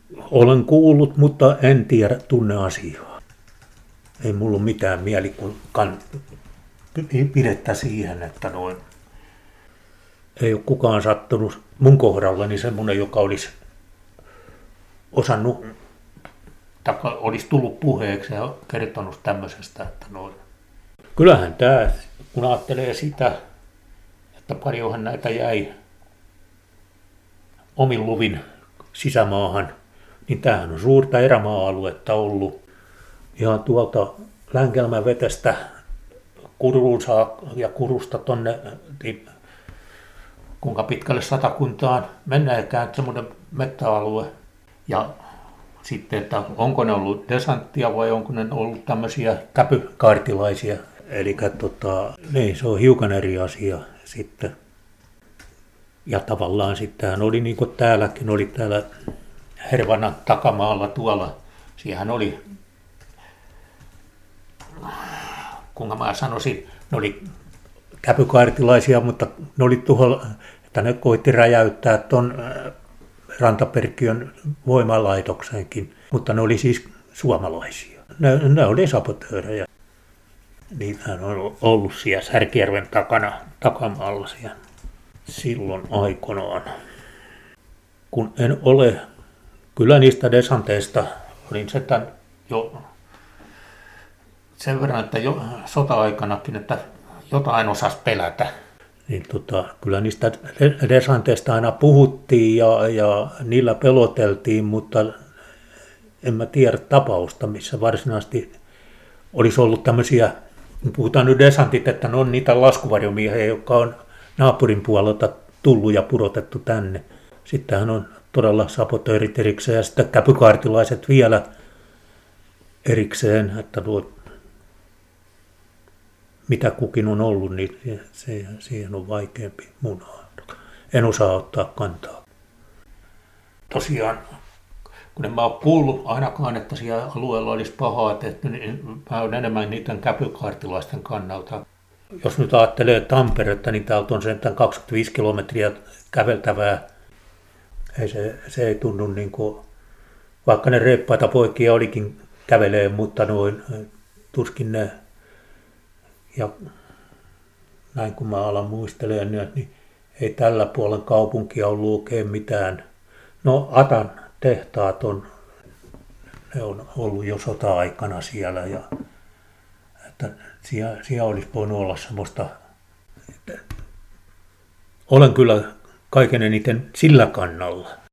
Olen kuullut, mutta en tiedä, tunne asiaa. Ei mulla ole mitään mielipidettä siihen, että ei ole kukaan sattunut mun kohdallani semmoinen, joka olisi osannut, tai olisi tullut puheeksi ja kertonut tämmöisestä, että Kyllähän tämä, kun ajattelee sitä, että paljonhan näitä jäi omin luvin sisämaahan, niin tämähän on suurta erämaa-aluetta ollut. Ihan tuolta Längelmän vetestä Kuruun ja Kurusta tonne, kuinka pitkälle Satakuntaan mennäänkään, semmoinen mettäalue. Ja sitten, että onko ne ollut desanttia vai onko ne ollut tämmöisiä käpykaartilaisia. Eli niin, se on hiukan eri asia sitten. Ja tavallaan sittenhän oli niin kuin täälläkin, oli täällä Hervannan takamaalla tuolla. Siihenhän oli, kuinka mä sanoisin, ne oli käpykaartilaisia, mutta ne oli tuolla, että ne koitti räjäyttää ton Rantaperkiön voimalaitoksenkin, mutta ne oli siis suomalaisia. Ne oli sabotöörejä. Niitähän on ollut siellä Särkijärven takamaalla siellä silloin aikoinaan. Kun en ole, kyllä niistä desanteista olin jo sen verran, että jo sota-aikanakin, että jotain osasi pelätä. Niin kyllä niistä desanteista aina puhuttiin ja niillä peloteltiin, mutta en mä tiedä tapausta, missä varsinaisesti olisi ollut tämmöisiä, puhutaan nyt desantit, että ne on niitä laskuvarjomiehiä, jotka on naapurin puolelta tullut ja pudotettu tänne. Sittenhän on todella sabotöörit erikseen ja sitten käpykaartilaiset vielä erikseen, että mitä kukin on ollut, niin siihen on vaikeampi mun haavata. En osaa ottaa kantaa. Tosiaan, kun en mä ole kuullut ainakaan, että siellä alueella olisi pahaa tehty, niin mä olen enemmän niiden käpykaartilaisten kannalta. Jos nyt ajattelee Tamperetta, niin täältä on sentään 25 kilometriä käveltävää. Se ei tunnu niin kuin, vaikka ne reippaita poikia olikin kävelee, mutta tuskin ne. Ja näin kun mä alan muistelemaan, niin ei tällä puolen kaupunkia ollut oikein mitään. No Atan tehtaat ne on ollut jo sota-aikana siellä ja että siellä olisi voinut olla semmoista, että olen kyllä kaiken eniten sillä kannalla.